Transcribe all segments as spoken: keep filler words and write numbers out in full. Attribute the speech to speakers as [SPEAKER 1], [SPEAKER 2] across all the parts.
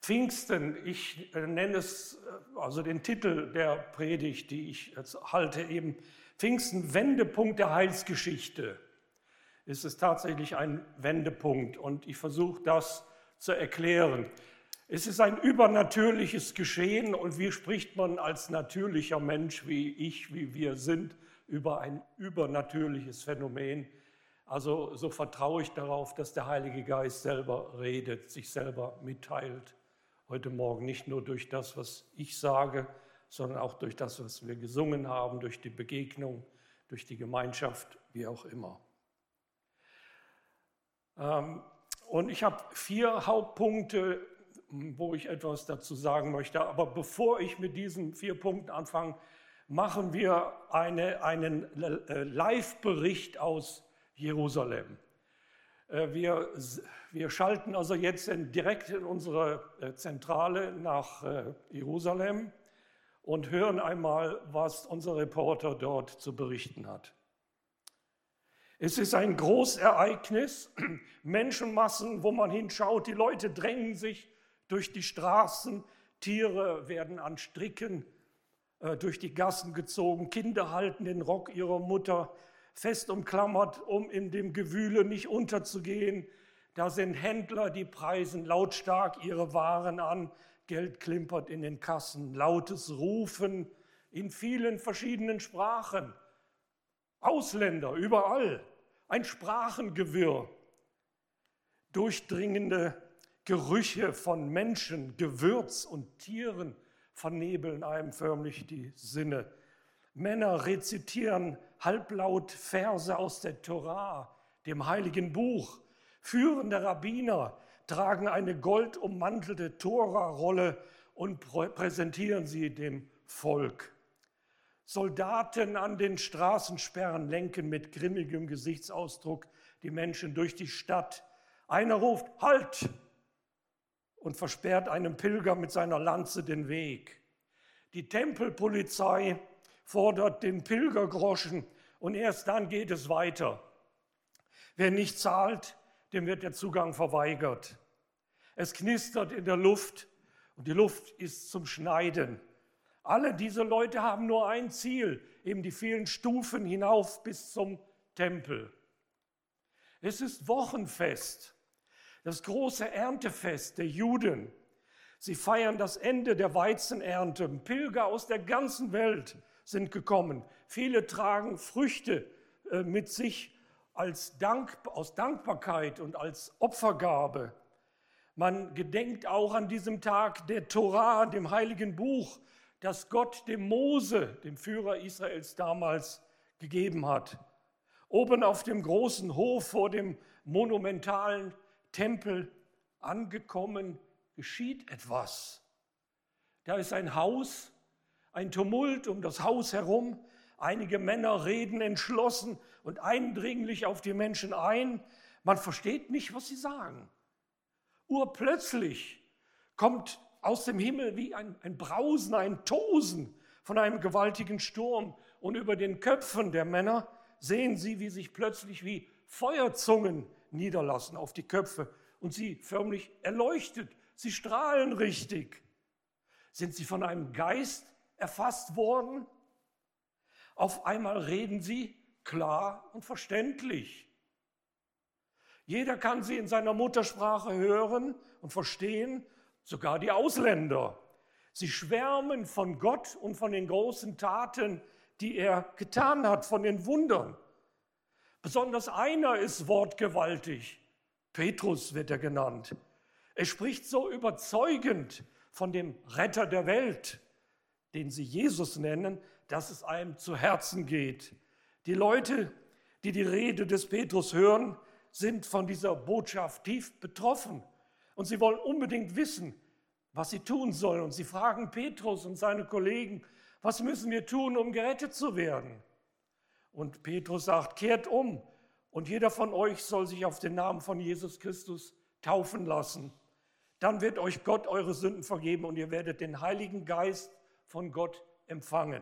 [SPEAKER 1] Pfingsten, ich nenne es, also den Titel der Predigt, die ich jetzt halte, eben Pfingsten, Wendepunkt der Heilsgeschichte. Es ist tatsächlich ein Wendepunkt und ich versuche das zu erklären. Es ist ein übernatürliches Geschehen und wie spricht man als natürlicher Mensch, wie ich, wie wir sind, über ein übernatürliches Phänomen? Also so vertraue ich darauf, dass der Heilige Geist selber redet, sich selber mitteilt. Heute Morgen nicht nur durch das, was ich sage, sondern auch durch das, was wir gesungen haben, durch die Begegnung, durch die Gemeinschaft, wie auch immer. Und ich habe vier Hauptpunkte, wo ich etwas dazu sagen möchte. Aber bevor ich mit diesen vier Punkten anfange, machen wir eine, einen Live-Bericht aus Jerusalem. Wir, wir schalten also jetzt direkt in unsere Zentrale nach Jerusalem und hören einmal, was unser Reporter dort zu berichten hat. Es ist ein Großereignis, Menschenmassen, wo man hinschaut, die Leute drängen sich durch die Straßen, Tiere werden an Stricken äh, durch die Gassen gezogen, Kinder halten den Rock ihrer Mutter fest umklammert, um in dem Gewühle nicht unterzugehen. Da sind Händler, die preisen lautstark ihre Waren an, Geld klimpert in den Kassen, lautes Rufen in vielen verschiedenen Sprachen. Ausländer überall, ein Sprachengewirr, durchdringende Gerüche von Menschen, Gewürz und Tieren vernebeln einem förmlich die Sinne. Männer rezitieren halblaut Verse aus der Tora, dem heiligen Buch. Führende Rabbiner tragen eine goldummantelte Tora-Rolle und präsentieren sie dem Volk. Soldaten an den Straßensperren lenken mit grimmigem Gesichtsausdruck die Menschen durch die Stadt. Einer ruft, Halt! Und versperrt einem Pilger mit seiner Lanze den Weg. Die Tempelpolizei fordert den Pilgergroschen und erst dann geht es weiter. Wer nicht zahlt, dem wird der Zugang verweigert. Es knistert in der Luft und die Luft ist zum Schneiden. Alle diese Leute haben nur ein Ziel, eben die vielen Stufen hinauf bis zum Tempel. Es ist Wochenfest. Das große Erntefest der Juden. Sie feiern das Ende der Weizenernte. Pilger aus der ganzen Welt sind gekommen. Viele tragen Früchte mit sich als Dank, aus Dankbarkeit und als Opfergabe. Man gedenkt auch an diesem Tag der Tora, dem heiligen Buch, das Gott dem Mose, dem Führer Israels damals, gegeben hat. Oben auf dem großen Hof vor dem monumentalen Tempel angekommen, geschieht etwas. Da ist ein Haus, ein Tumult um das Haus herum. Einige Männer reden entschlossen und eindringlich auf die Menschen ein. Man versteht nicht, was sie sagen. Urplötzlich kommt aus dem Himmel wie ein, ein Brausen, ein Tosen von einem gewaltigen Sturm. Und über den Köpfen der Männer sehen sie, wie sich plötzlich wie Feuerzungen niederlassen auf die Köpfe und sie förmlich erleuchtet. Sie strahlen richtig. Sind sie von einem Geist erfasst worden? Auf einmal reden sie klar und verständlich. Jeder kann sie in seiner Muttersprache hören und verstehen, sogar die Ausländer. Sie schwärmen von Gott und von den großen Taten, die er getan hat, von den Wundern. Besonders einer ist wortgewaltig. Petrus wird er genannt. Er spricht so überzeugend von dem Retter der Welt, den sie Jesus nennen, dass es einem zu Herzen geht. Die Leute, die die Rede des Petrus hören, sind von dieser Botschaft tief betroffen. Und sie wollen unbedingt wissen, was sie tun sollen. Und sie fragen Petrus und seine Kollegen, was müssen wir tun, um gerettet zu werden? Und Petrus sagt, kehrt um und jeder von euch soll sich auf den Namen von Jesus Christus taufen lassen. Dann wird euch Gott eure Sünden vergeben und ihr werdet den Heiligen Geist von Gott empfangen.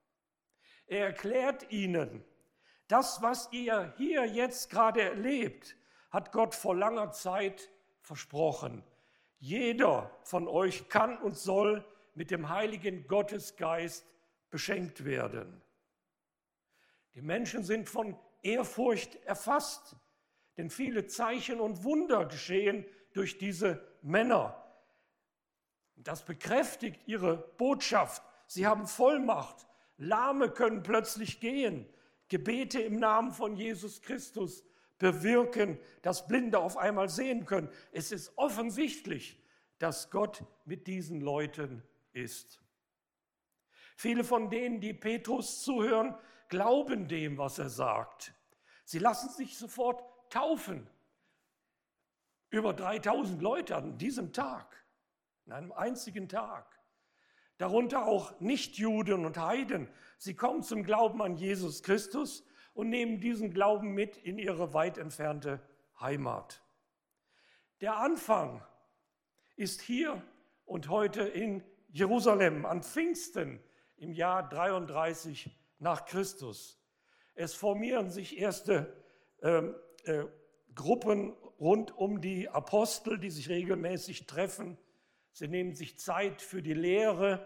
[SPEAKER 1] Er erklärt ihnen, das, was ihr hier jetzt gerade erlebt, hat Gott vor langer Zeit versprochen. Jeder von euch kann und soll mit dem heiligen Gottesgeist beschenkt werden. Die Menschen sind von Ehrfurcht erfasst, denn viele Zeichen und Wunder geschehen durch diese Männer. Das bekräftigt ihre Botschaft. Sie haben Vollmacht. Lahme können plötzlich gehen. Gebete im Namen von Jesus Christus bewirken, dass Blinde auf einmal sehen können. Es ist offensichtlich, dass Gott mit diesen Leuten ist. Viele von denen, die Petrus zuhören, glauben dem, was er sagt. Sie lassen sich sofort taufen. Über dreitausend Leute an diesem Tag, an einem einzigen Tag. Darunter auch Nichtjuden und Heiden. Sie kommen zum Glauben an Jesus Christus und nehmen diesen Glauben mit in ihre weit entfernte Heimat. Der Anfang ist hier und heute in Jerusalem an Pfingsten im Jahr dreiunddreißig nach Christus. Es formieren sich erste äh, äh, Gruppen rund um die Apostel, die sich regelmäßig treffen. Sie nehmen sich Zeit für die Lehre,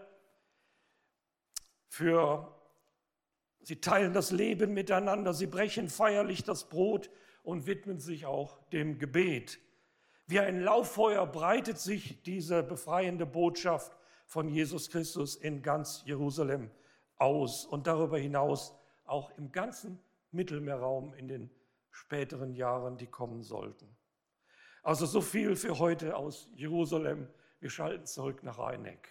[SPEAKER 1] für, sie teilen das Leben miteinander, sie brechen feierlich das Brot und widmen sich auch dem Gebet. Wie ein Lauffeuer breitet sich diese befreiende Botschaft von Jesus Christus in ganz Jerusalem aus und darüber hinaus auch im ganzen Mittelmeerraum in den späteren Jahren, die kommen sollten. Also so viel für heute aus Jerusalem. Wir schalten zurück nach Rheineck.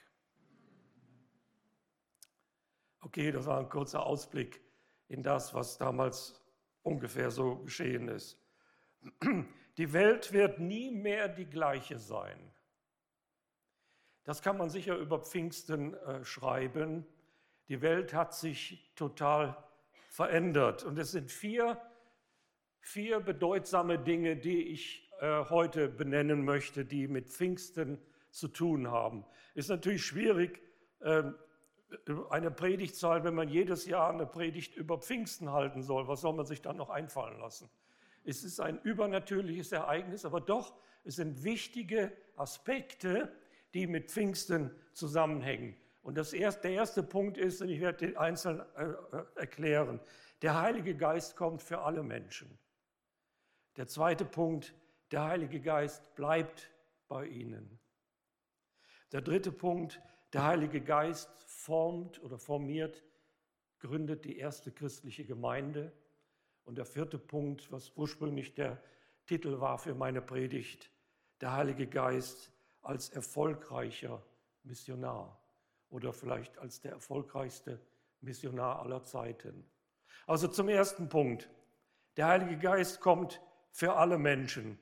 [SPEAKER 1] Okay, das war ein kurzer Ausblick in das, was damals ungefähr so geschehen ist. Die Welt wird nie mehr die gleiche sein. Das kann man sicher über Pfingsten äh, schreiben. Die Welt hat sich total verändert. Und es sind vier, vier bedeutsame Dinge, die ich äh, heute benennen möchte, die mit Pfingsten zu tun haben. Ist natürlich schwierig, äh, eine Predigt zu halten, wenn man jedes Jahr eine Predigt über Pfingsten halten soll. Was soll man sich dann noch einfallen lassen? Es ist ein übernatürliches Ereignis, aber doch, es sind wichtige Aspekte, die mit Pfingsten zusammenhängen. Und das erste, der erste Punkt ist, und ich werde den einzeln äh, erklären, der Heilige Geist kommt für alle Menschen. Der zweite Punkt, der Heilige Geist bleibt bei ihnen. Der dritte Punkt, der Heilige Geist formt oder formiert, gründet die erste christliche Gemeinde. Und der vierte Punkt, was ursprünglich der Titel war für meine Predigt, der Heilige Geist als erfolgreicher Missionar oder vielleicht als der erfolgreichste Missionar aller Zeiten. Also zum ersten Punkt, der Heilige Geist kommt für alle Menschen.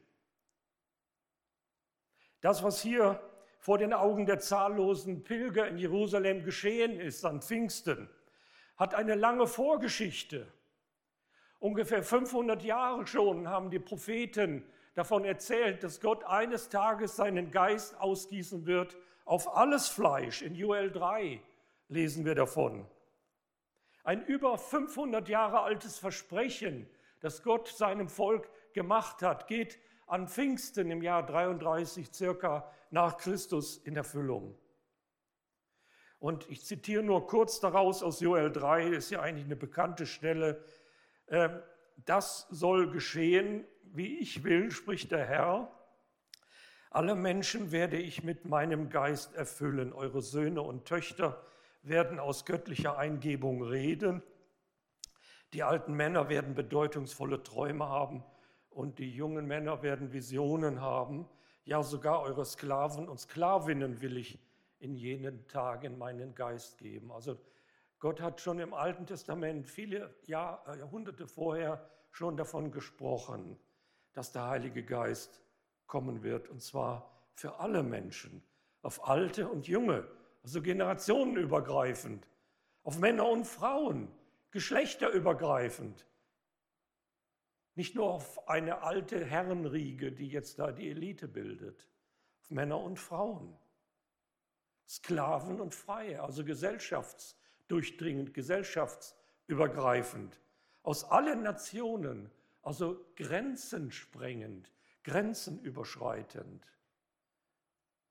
[SPEAKER 1] Das, was hier vor den Augen der zahllosen Pilger in Jerusalem geschehen ist an Pfingsten, hat eine lange Vorgeschichte. Ungefähr fünfhundert Jahre schon haben die Propheten davon erzählt, dass Gott eines Tages seinen Geist ausgießen wird auf alles Fleisch. In Joel drei lesen wir davon. Ein über fünfhundert Jahre altes Versprechen, das Gott seinem Volk gemacht hat, geht an Pfingsten im Jahr dreiunddreißig circa nach Christus in Erfüllung. Und ich zitiere nur kurz daraus aus Joel drei, das ist ja eigentlich eine bekannte Stelle. Das soll geschehen, wie ich will, spricht der Herr. Alle Menschen werde ich mit meinem Geist erfüllen. Eure Söhne und Töchter werden aus göttlicher Eingebung reden. Die alten Männer werden bedeutungsvolle Träume haben und die jungen Männer werden Visionen haben. Ja, sogar eure Sklaven und Sklavinnen will ich in jenen Tagen meinen Geist geben. Also Gott hat schon im Alten Testament viele Jahr, Jahrhunderte vorher schon davon gesprochen, dass der Heilige Geist kommen wird, und zwar für alle Menschen, auf Alte und Junge, also generationenübergreifend, auf Männer und Frauen, geschlechterübergreifend. Nicht nur auf eine alte Herrenriege, die jetzt da die Elite bildet, auf Männer und Frauen, Sklaven und Freie, also gesellschaftsdurchdringend, gesellschaftsübergreifend, aus allen Nationen, also grenzensprengend, grenzenüberschreitend.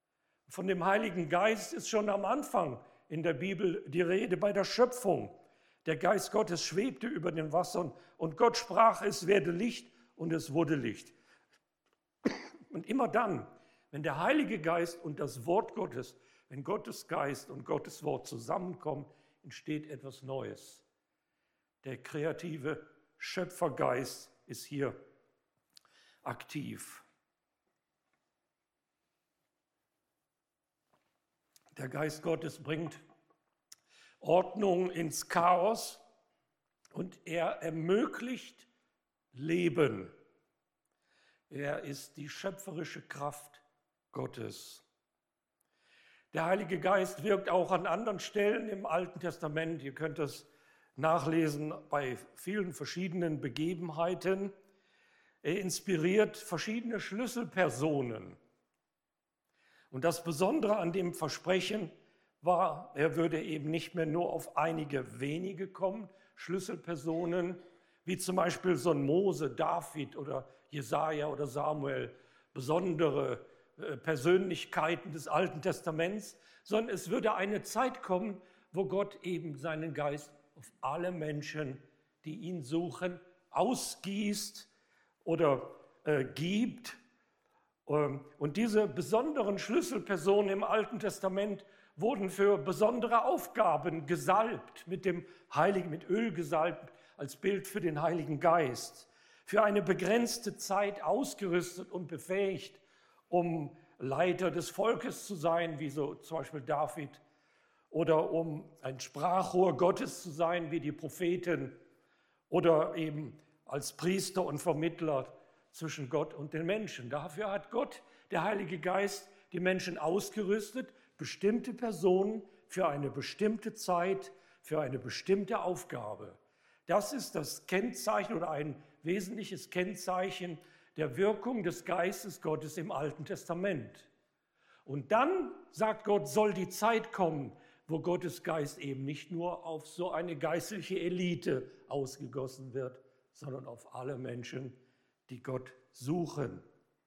[SPEAKER 1] Von dem Heiligen Geist ist schon am Anfang in der Bibel die Rede bei der Schöpfung. Der Geist Gottes schwebte über den Wassern und Gott sprach, es werde Licht und es wurde Licht. Und immer dann, wenn der Heilige Geist und das Wort Gottes, wenn Gottes Geist und Gottes Wort zusammenkommen, entsteht etwas Neues. Der kreative Schöpfergeist ist hier aktiv. Der Geist Gottes bringt Ordnung ins Chaos und er ermöglicht Leben. Er ist die schöpferische Kraft Gottes. Der Heilige Geist wirkt auch an anderen Stellen im Alten Testament. Ihr könnt das nachlesen bei vielen verschiedenen Begebenheiten. Er inspiriert verschiedene Schlüsselpersonen. Und das Besondere an dem Versprechen war, er würde eben nicht mehr nur auf einige wenige kommen, Schlüsselpersonen, wie zum Beispiel so ein Mose, David oder Jesaja oder Samuel, besondere Persönlichkeiten des Alten Testaments, sondern es würde eine Zeit kommen, wo Gott eben seinen Geist auf alle Menschen, die ihn suchen, ausgießt oder äh, gibt. Und diese besonderen Schlüsselpersonen im Alten Testament wurden für besondere Aufgaben gesalbt, mit dem Heiligen, mit Öl gesalbt, als Bild für den Heiligen Geist, für eine begrenzte Zeit ausgerüstet und befähigt, um Leiter des Volkes zu sein, wie so zum Beispiel David, oder um ein Sprachrohr Gottes zu sein, wie die Propheten, oder eben als Priester und Vermittler zwischen Gott und den Menschen. Dafür hat Gott, der Heilige Geist, die Menschen ausgerüstet, bestimmte Personen für eine bestimmte Zeit, für eine bestimmte Aufgabe. Das ist das Kennzeichen oder ein wesentliches Kennzeichen der Wirkung des Geistes Gottes im Alten Testament. Und dann, sagt Gott, soll die Zeit kommen, wo Gottes Geist eben nicht nur auf so eine geistliche Elite ausgegossen wird, sondern auf alle Menschen, die Gott suchen.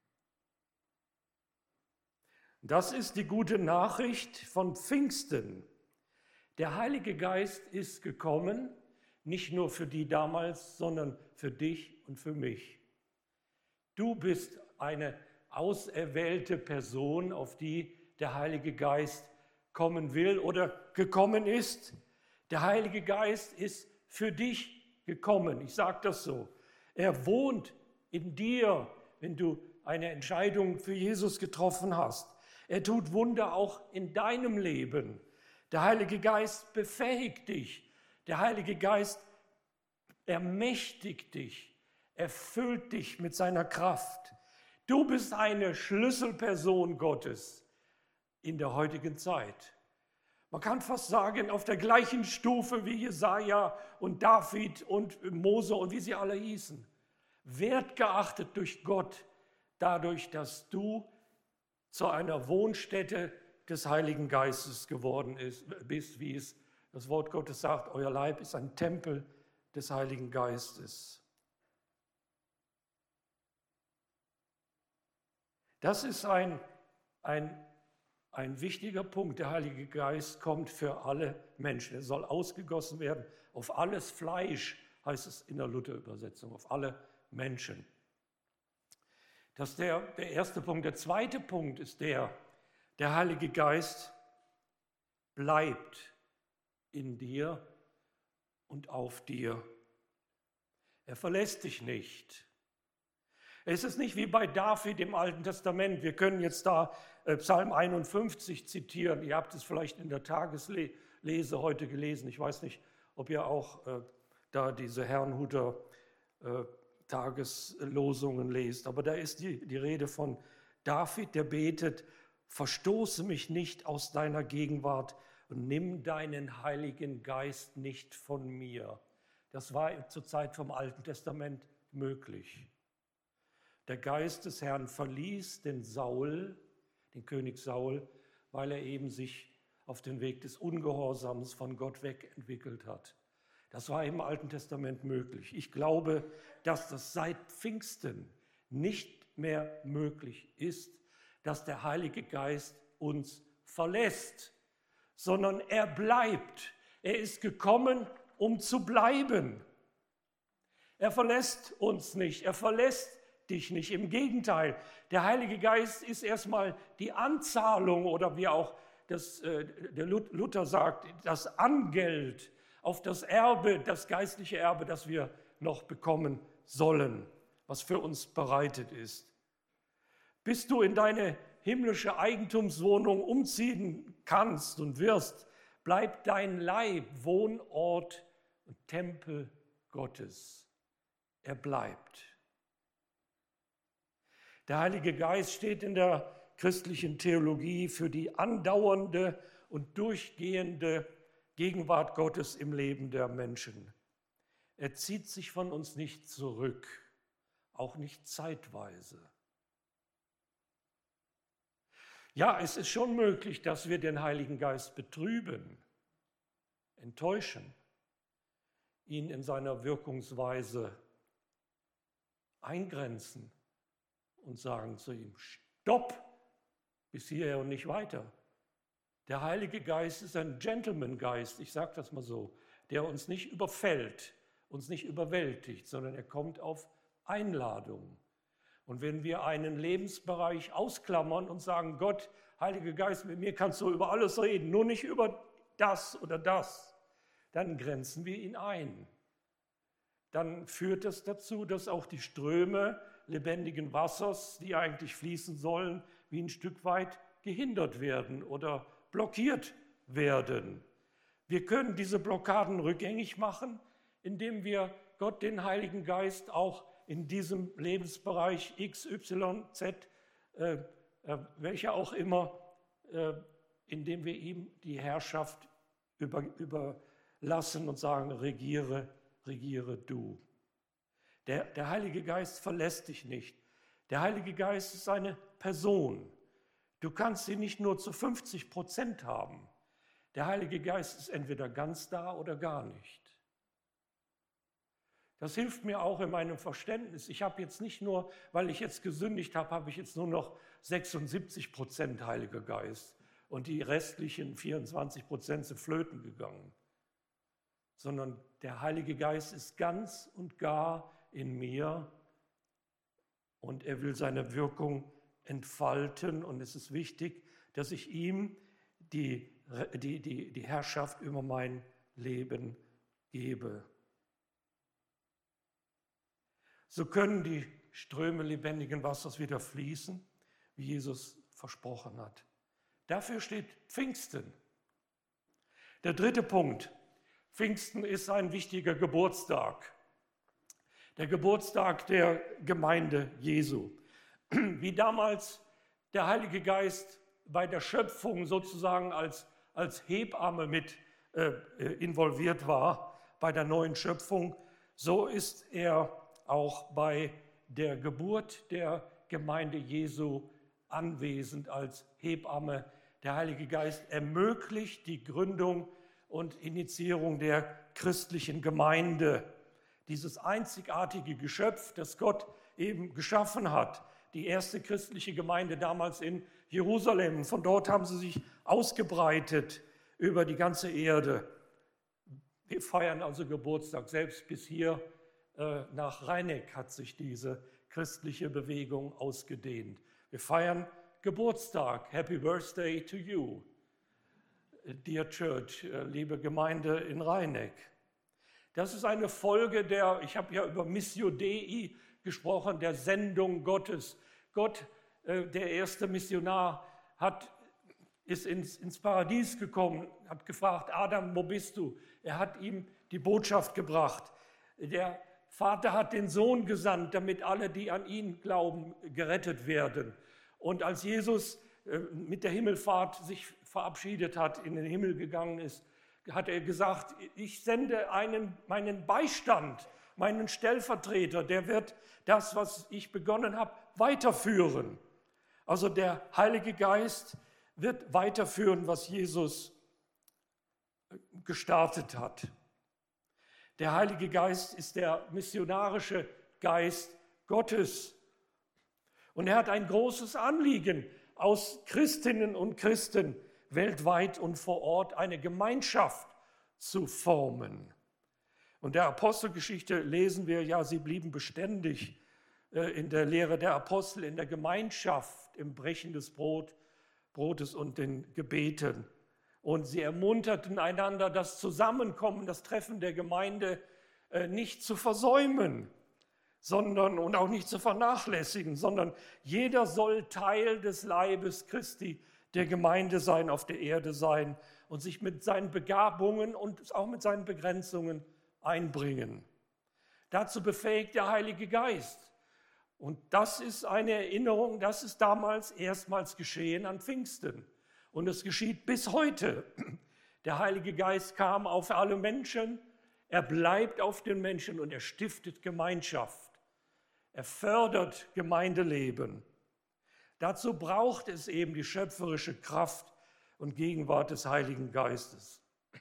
[SPEAKER 1] Das ist die gute Nachricht von Pfingsten. Der Heilige Geist ist gekommen, nicht nur für die damals, sondern für dich und für mich. Du bist eine auserwählte Person, auf die der Heilige Geist kommen will oder gekommen ist. Der Heilige Geist ist für dich gekommen. Ich sage das so. Er wohnt in dir, wenn du eine Entscheidung für Jesus getroffen hast. Er tut Wunder auch in deinem Leben. Der Heilige Geist befähigt dich. Der Heilige Geist ermächtigt dich, erfüllt dich mit seiner Kraft. Du bist eine Schlüsselperson Gottes in der heutigen Zeit. Man kann fast sagen, auf der gleichen Stufe wie Jesaja und David und Mose und wie sie alle hießen. Wertgeachtet durch Gott, dadurch, dass du zu einer Wohnstätte des Heiligen Geistes geworden ist, bist, wie es das Wort Gottes sagt, euer Leib ist ein Tempel des Heiligen Geistes. Das ist ein, ein, ein wichtiger Punkt. Der Heilige Geist kommt für alle Menschen. Er soll ausgegossen werden auf alles Fleisch, heißt es in der Luther-Übersetzung, auf alle Menschen. Das ist der, der erste Punkt. Der zweite Punkt ist der, der Heilige Geist bleibt in dir und auf dir. Er verlässt dich nicht. Es ist nicht wie bei David im Alten Testament. Wir können jetzt da Psalm einundfünfzig zitieren. Ihr habt es vielleicht in der Tageslese heute gelesen. Ich weiß nicht, ob ihr auch äh, da diese Herrnhuter äh, Tageslosungen lest. Aber da ist die, die Rede von David, der betet, verstoße mich nicht aus deiner Gegenwart und nimm deinen Heiligen Geist nicht von mir. Das war zur Zeit vom Alten Testament möglich. Der Geist des Herrn verließ den Saul, den König Saul, weil er eben sich auf den Weg des Ungehorsams von Gott weg entwickelt hat. Das war im Alten Testament möglich. Ich glaube, dass das seit Pfingsten nicht mehr möglich ist, dass der Heilige Geist uns verlässt, sondern er bleibt. Er ist gekommen, um zu bleiben. Er verlässt uns nicht, er verlässt dich nicht. Im Gegenteil, der Heilige Geist ist erstmal die Anzahlung oder wie auch das, äh, der Luther sagt, das Angeld auf das Erbe, das geistliche Erbe, das wir noch bekommen sollen, was für uns bereitet ist. Bis du in deine himmlische Eigentumswohnung umziehen kannst und wirst, bleibt dein Leib Wohnort und Tempel Gottes. Er bleibt. Der Heilige Geist steht in der christlichen Theologie für die andauernde und durchgehende Gegenwart Gottes im Leben der Menschen. Er zieht sich von uns nicht zurück, auch nicht zeitweise. Ja, es ist schon möglich, dass wir den Heiligen Geist betrüben, enttäuschen, ihn in seiner Wirkungsweise eingrenzen und sagen zu ihm, stopp, bis hierher und nicht weiter. Der Heilige Geist ist ein Gentleman-Geist, ich sage das mal so, der uns nicht überfällt, uns nicht überwältigt, sondern er kommt auf Einladung. Und wenn wir einen Lebensbereich ausklammern und sagen, Gott, Heiliger Geist, mit mir kannst du über alles reden, nur nicht über das oder das, dann grenzen wir ihn ein. Dann führt das dazu, dass auch die Ströme lebendigen Wassers, die eigentlich fließen sollen, wie ein Stück weit gehindert werden oder blockiert werden. Wir können diese Blockaden rückgängig machen, indem wir Gott, den Heiligen Geist, auch in diesem Lebensbereich X, Y, Z, äh, äh, welcher auch immer, äh, indem wir ihm die Herrschaft über, überlassen und sagen, regiere, regiere du. Der, der Heilige Geist verlässt dich nicht. Der Heilige Geist ist eine Person. Du kannst sie nicht nur zu fünfzig Prozent haben. Der Heilige Geist ist entweder ganz da oder gar nicht. Das hilft mir auch in meinem Verständnis. Ich habe jetzt nicht nur, weil ich jetzt gesündigt habe, habe ich jetzt nur noch sechsundsiebzig Prozent Heiliger Geist und die restlichen vierundzwanzig Prozent sind flöten gegangen. Sondern der Heilige Geist ist ganz und gar in mir und er will seine Wirkung entfalten und es ist wichtig, dass ich ihm die, die, die, die Herrschaft über mein Leben gebe. So können die Ströme lebendigen Wassers wieder fließen, wie Jesus versprochen hat. Dafür steht Pfingsten. Der dritte Punkt. Pfingsten ist ein wichtiger Geburtstag. Der Geburtstag der Gemeinde Jesu. Wie damals der Heilige Geist bei der Schöpfung sozusagen als, als Hebamme mit äh, involviert war, bei der neuen Schöpfung, so ist er auch bei der Geburt der Gemeinde Jesu anwesend als Hebamme. Der Heilige Geist ermöglicht die Gründung und Initiierung der christlichen Gemeinde. Dieses einzigartige Geschöpf, das Gott eben geschaffen hat. Die erste christliche Gemeinde damals in Jerusalem. Von dort haben sie sich ausgebreitet über die ganze Erde. Wir feiern also Geburtstag. Selbst bis hier äh, nach Rheineck hat sich diese christliche Bewegung ausgedehnt. Wir feiern Geburtstag. Happy Birthday to you, dear Church, liebe Gemeinde in Rheineck. Das ist eine Folge der, ich habe ja über Missio Dei gesprochen, der Sendung Gottes. Gott, äh, der erste Missionar, hat, ist ins, ins Paradies gekommen, hat gefragt, Adam, wo bist du? Er hat ihm die Botschaft gebracht. Der Vater hat den Sohn gesandt, damit alle, die an ihn glauben, gerettet werden. Und als Jesus äh, mit der Himmelfahrt sich verabschiedet hat, in den Himmel gegangen ist, hat er gesagt, ich sende einen, meinen Beistand, meinen Stellvertreter, der wird das, was ich begonnen habe, weiterführen. Also der Heilige Geist wird weiterführen, was Jesus gestartet hat. Der Heilige Geist ist der missionarische Geist Gottes. Und er hat ein großes Anliegen, aus Christinnen und Christen weltweit und vor Ort eine Gemeinschaft zu formen. Und der Apostelgeschichte lesen wir, ja, sie blieben beständig in der Lehre der Apostel, in der Gemeinschaft, im Brechen des Brot, Brotes und den Gebeten. Und sie ermunterten einander, das Zusammenkommen, das Treffen der Gemeinde nicht zu versäumen, sondern und auch nicht zu vernachlässigen, sondern jeder soll Teil des Leibes Christi, der Gemeinde sein, auf der Erde sein und sich mit seinen Begabungen und auch mit seinen Begrenzungen einbringen. Dazu befähigt der Heilige Geist. Und das ist eine Erinnerung, das ist damals erstmals geschehen an Pfingsten. Und es geschieht bis heute. Der Heilige Geist kam auf alle Menschen, er bleibt auf den Menschen und er stiftet Gemeinschaft. Er fördert Gemeindeleben. Dazu braucht es eben die schöpferische Kraft und Gegenwart des Heiligen Geistes.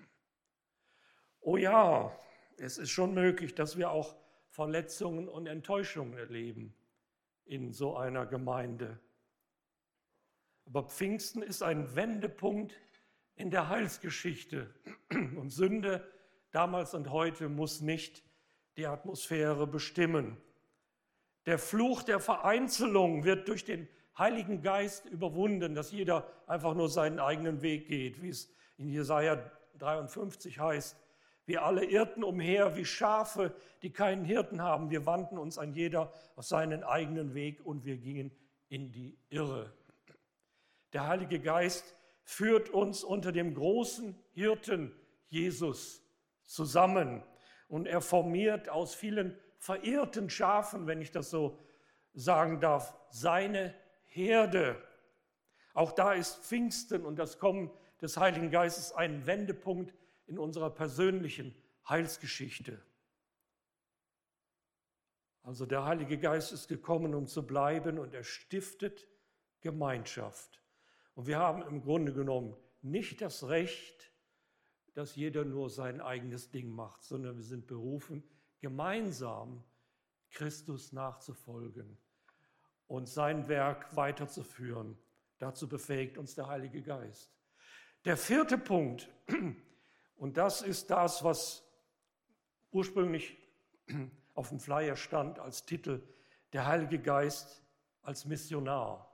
[SPEAKER 1] Oh ja, es ist schon möglich, dass wir auch Verletzungen und Enttäuschungen erleben in so einer Gemeinde. Aber Pfingsten ist ein Wendepunkt in der Heilsgeschichte. Und Sünde damals und heute muss nicht die Atmosphäre bestimmen. Der Fluch der Vereinzelung wird durch den Heiligen Geist überwunden, dass jeder einfach nur seinen eigenen Weg geht, wie es in Jesaja dreiundfünfzig heißt. Wir alle irrten umher wie Schafe, die keinen Hirten haben. Wir wandten uns an jeder auf seinen eigenen Weg und wir gingen in die Irre. Der Heilige Geist führt uns unter dem großen Hirten Jesus zusammen und er formiert aus vielen verirrten Schafen, wenn ich das so sagen darf, seine Herde. Auch da ist Pfingsten und das Kommen des Heiligen Geistes ein Wendepunkt in unserer persönlichen Heilsgeschichte. Also der Heilige Geist ist gekommen, um zu bleiben und er stiftet Gemeinschaft. Und wir haben im Grunde genommen nicht das Recht, dass jeder nur sein eigenes Ding macht, sondern wir sind berufen, gemeinsam Christus nachzufolgen und sein Werk weiterzuführen. Dazu befähigt uns der Heilige Geist. Der vierte Punkt, und das ist das, was ursprünglich auf dem Flyer stand als Titel, der Heilige Geist als Missionar.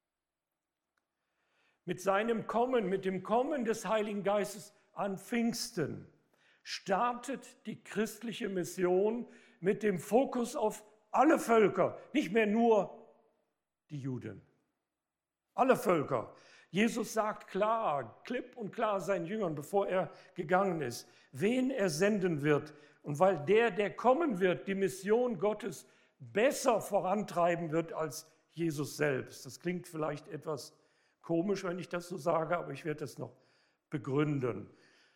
[SPEAKER 1] Mit seinem Kommen, mit dem Kommen des Heiligen Geistes an Pfingsten startet die christliche Mission mit dem Fokus auf alle Völker, nicht mehr nur die Juden. Alle Völker. Jesus sagt klar, klipp und klar seinen Jüngern, bevor er gegangen ist, wen er senden wird. Und weil der, der kommen wird, die Mission Gottes besser vorantreiben wird als Jesus selbst. Das klingt vielleicht etwas komisch, wenn ich das so sage, aber ich werde das noch begründen.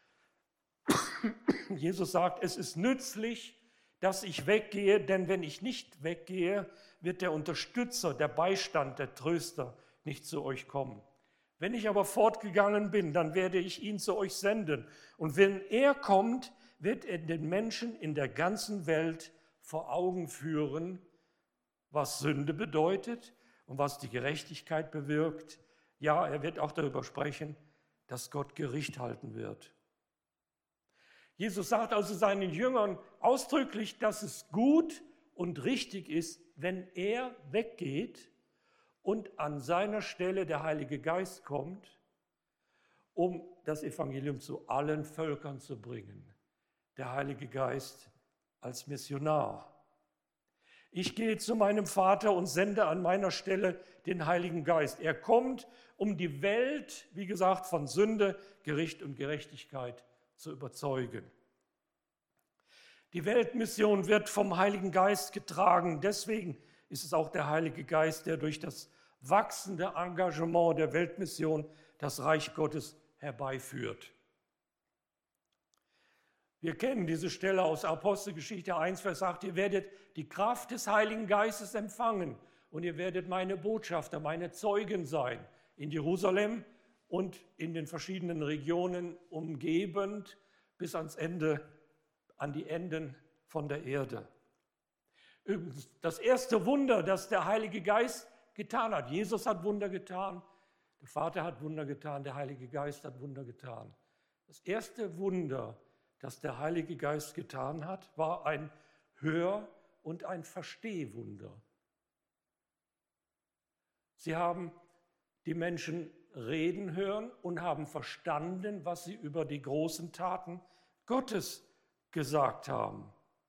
[SPEAKER 1] Jesus sagt, es ist nützlich, dass ich weggehe, denn wenn ich nicht weggehe, wird der Unterstützer, der Beistand, der Tröster nicht zu euch kommen. Wenn ich aber fortgegangen bin, dann werde ich ihn zu euch senden. Und wenn er kommt, wird er den Menschen in der ganzen Welt vor Augen führen, was Sünde bedeutet und was die Gerechtigkeit bewirkt. Ja, er wird auch darüber sprechen, dass Gott Gericht halten wird. Jesus sagt also seinen Jüngern ausdrücklich, dass es gut und richtig ist, wenn er weggeht und an seiner Stelle der Heilige Geist kommt, um das Evangelium zu allen Völkern zu bringen. Der Heilige Geist als Missionar. Ich gehe zu meinem Vater und sende an meiner Stelle den Heiligen Geist. Er kommt, um die Welt, wie gesagt, von Sünde, Gericht und Gerechtigkeit zu überzeugen. Die Weltmission wird vom Heiligen Geist getragen. Deswegen ist es auch der Heilige Geist, der durch das wachsende Engagement der Weltmission das Reich Gottes herbeiführt. Wir kennen diese Stelle aus Apostelgeschichte eins, Vers acht. Ihr werdet die Kraft des Heiligen Geistes empfangen und ihr werdet meine Botschafter, meine Zeugen sein in Jerusalem und in den verschiedenen Regionen umgebend bis ans Ende, an die Enden von der Erde. Übrigens, das erste Wunder, das der Heilige Geist getan hat. Jesus hat Wunder getan, Der Vater hat Wunder getan, der Heilige Geist hat Wunder getan. Das erste Wunder, das der Heilige Geist getan hat, war ein Hör- und ein Verstehwunder. Sie haben die Menschen reden hören und haben verstanden, was sie über die großen Taten Gottes gesagt haben.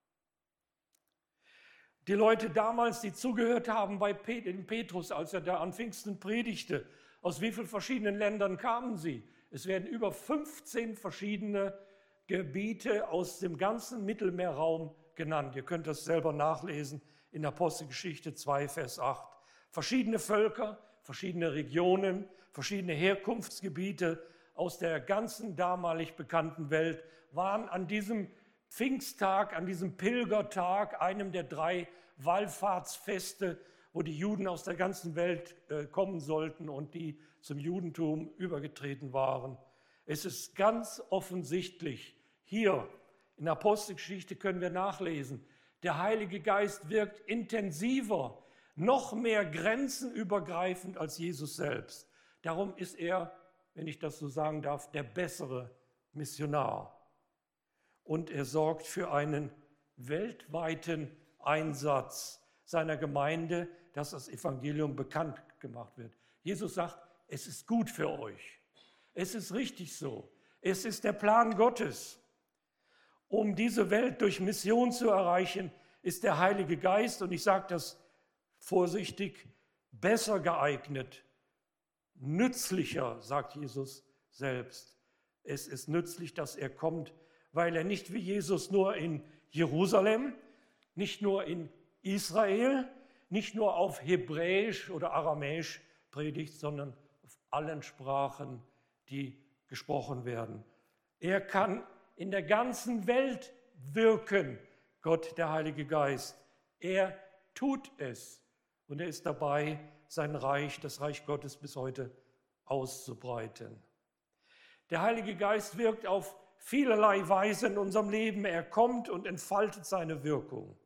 [SPEAKER 1] Die Leute damals, die zugehört haben bei Petrus, als er da an Pfingsten predigte, aus wie vielen verschiedenen Ländern kamen sie? Es werden über fünfzehn verschiedene Gebiete aus dem ganzen Mittelmeerraum genannt. Ihr könnt das selber nachlesen in Apostelgeschichte zwei, Vers acht. Verschiedene Völker, verschiedene Regionen, verschiedene Herkunftsgebiete aus der ganzen damalig bekannten Welt waren an diesem Pfingsttag, an diesem Pilgertag, einem der drei Wallfahrtsfeste, wo die Juden aus der ganzen Welt äh, kommen sollten und die zum Judentum übergetreten waren. Es ist ganz offensichtlich, hier in der Apostelgeschichte können wir nachlesen, der Heilige Geist wirkt intensiver, noch mehr grenzenübergreifend als Jesus selbst. Darum ist er, wenn ich das so sagen darf, der bessere Missionar. Und er sorgt für einen weltweiten Einsatz seiner Gemeinde, dass das Evangelium bekannt gemacht wird. Jesus sagt, es ist gut für euch. Es ist richtig so. Es ist der Plan Gottes. Um diese Welt durch Mission zu erreichen, ist der Heilige Geist, und ich sage das vorsichtig, besser geeignet, nützlicher, sagt Jesus selbst. Es ist nützlich, dass er kommt, weil er nicht wie Jesus nur in Jerusalem, nicht nur in Israel, nicht nur auf Hebräisch oder Aramäisch predigt, sondern auf allen Sprachen, die gesprochen werden. Er kann in der ganzen Welt wirken, Gott, der Heilige Geist. Er tut es und er ist dabei, sein Reich, das Reich Gottes bis heute auszubreiten. Der Heilige Geist wirkt auf vielerlei Weise in unserem Leben. Er kommt und entfaltet seine Wirkung.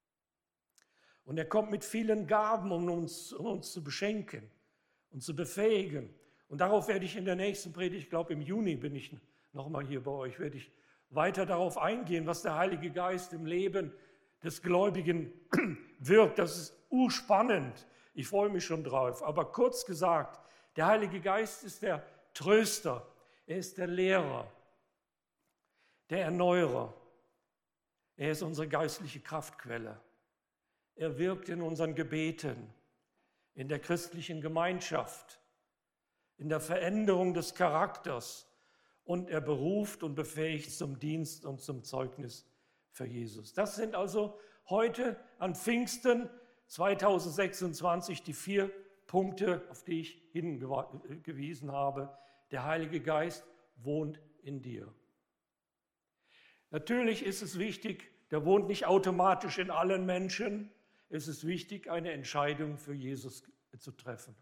[SPEAKER 1] Und er kommt mit vielen Gaben, um uns, um uns zu beschenken und zu befähigen. Und darauf werde ich in der nächsten Predigt, ich glaube im Juni bin ich nochmal hier bei euch, werde ich weiter darauf eingehen, was der Heilige Geist im Leben des Gläubigen wirkt. Das ist urspannend. Ich freue mich schon drauf. Aber kurz gesagt, der Heilige Geist ist der Tröster, er ist der Lehrer, der Erneuerer. Er ist unsere geistliche Kraftquelle. Er wirkt in unseren Gebeten, in der christlichen Gemeinschaft, in der Veränderung des Charakters, und er beruft und befähigt zum Dienst und zum Zeugnis für Jesus. Das sind also heute an Pfingsten zweitausendsechsundzwanzig die vier Punkte, auf die ich hingewiesen habe. Der Heilige Geist wohnt in dir. Natürlich ist es wichtig, der wohnt nicht automatisch in allen Menschen. Es ist wichtig, eine Entscheidung für Jesus zu treffen.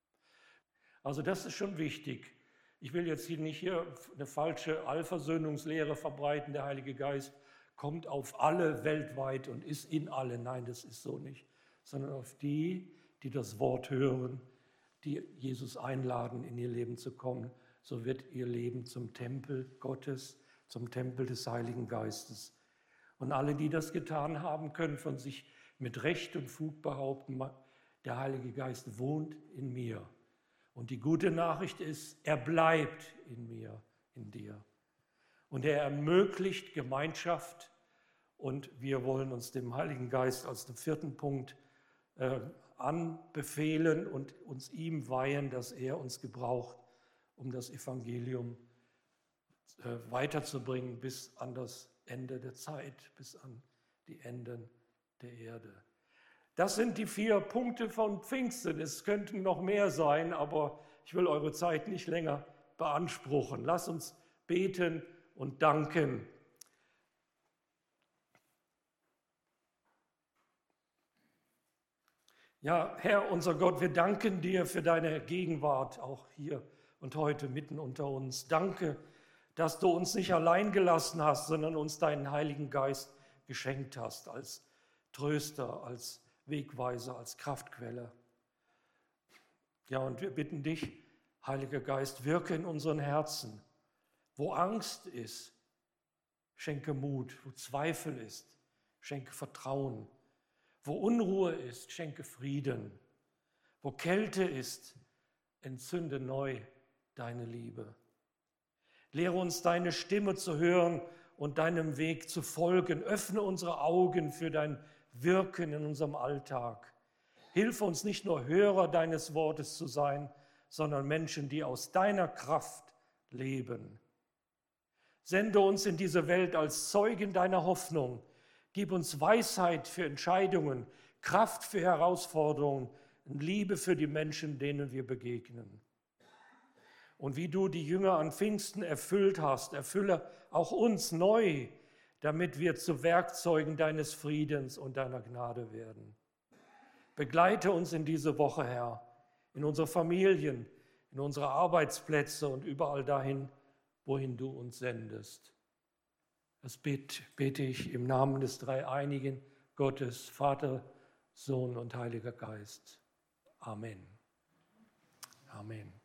[SPEAKER 1] Also das ist schon wichtig. Ich will jetzt hier nicht hier eine falsche Allversöhnungslehre verbreiten. Der Heilige Geist kommt auf alle weltweit und ist in alle. Nein, das ist so nicht. Sondern auf die, die das Wort hören, die Jesus einladen, in ihr Leben zu kommen. So wird ihr Leben zum Tempel Gottes, zum Tempel des Heiligen Geistes. Und alle, die das getan haben, können von sich mit Recht und Fug behaupten, der Heilige Geist wohnt in mir. Und die gute Nachricht ist, er bleibt in mir, in dir. Und er ermöglicht Gemeinschaft. Und wir wollen uns dem Heiligen Geist als den vierten Punkt äh, anbefehlen und uns ihm weihen, dass er uns gebraucht, um das Evangelium äh, weiterzubringen bis an das Ende der Zeit, bis an die Enden der Erde. Das sind die vier Punkte von Pfingsten. Es könnten noch mehr sein, aber ich will eure Zeit nicht länger beanspruchen. Lasst uns beten und danken. Ja, Herr, unser Gott, wir danken dir für deine Gegenwart auch hier und heute mitten unter uns. Danke, dass du uns nicht allein gelassen hast, sondern uns deinen Heiligen Geist geschenkt hast als Tröster, als Wegweiser, als Kraftquelle. Ja, und wir bitten dich, Heiliger Geist, wirke in unseren Herzen. Wo Angst ist, schenke Mut. Wo Zweifel ist, schenke Vertrauen. Wo Unruhe ist, schenke Frieden. Wo Kälte ist, entzünde neu deine Liebe. Lehre uns deine Stimme zu hören und deinem Weg zu folgen. Öffne unsere Augen für dein Wirken in unserem Alltag. Hilf uns nicht nur Hörer deines Wortes zu sein, sondern Menschen, die aus deiner Kraft leben. Sende uns in diese Welt als Zeugen deiner Hoffnung. Gib uns Weisheit für Entscheidungen, Kraft für Herausforderungen und Liebe für die Menschen, denen wir begegnen. Und wie du die Jünger an Pfingsten erfüllt hast, erfülle auch uns neu, damit wir zu Werkzeugen deines Friedens und deiner Gnade werden. Begleite uns in diese Woche, Herr, in unsere Familien, in unsere Arbeitsplätze und überall dahin, wohin du uns sendest. Das bete ich im Namen des dreieinigen Gottes, Vater, Sohn und Heiliger Geist. Amen. Amen.